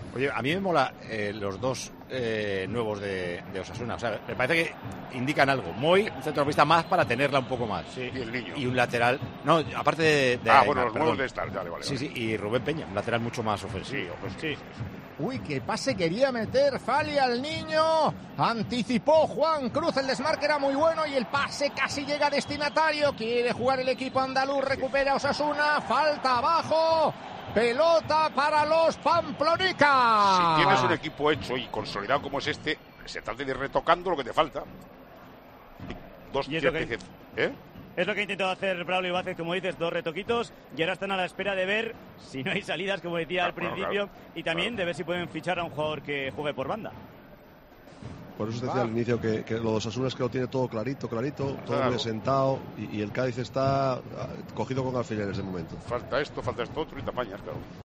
Oye, a mí me mola los dos nuevos de Osasuna. O sea, me parece que indican algo. Moy, un centrocampista más para tenerla un poco más. Sí. Y el niño. Y un lateral. No, aparte de bueno, los nuevos de estar. Vale. Sí, y Rubén Peña, un lateral mucho más ofensivo. Sí. Uy, qué pase quería meter Fali al niño. Anticipó Juan Cruz, el desmarque era muy bueno y el pase casi llega a destinatario. Quiere jugar el equipo andaluz, recupera Osasuna, falta abajo. Pelota para los Pamplonica. Si tienes un equipo hecho y consolidado como es este, se trata de ir retocando lo que te falta. Es lo que ha intentado hacer Braulio Vázquez, como dices, 2 retoquitos, y ahora están a la espera de ver si no hay salidas, como decía al principio, y también de ver si pueden fichar a un jugador que juegue por banda. Por eso te decía al inicio que lo de Osasuna es que lo tiene todo clarito, todo muy sentado, y el Cádiz está cogido con alfileres de momento. Falta esto, otro y te apañas, claro.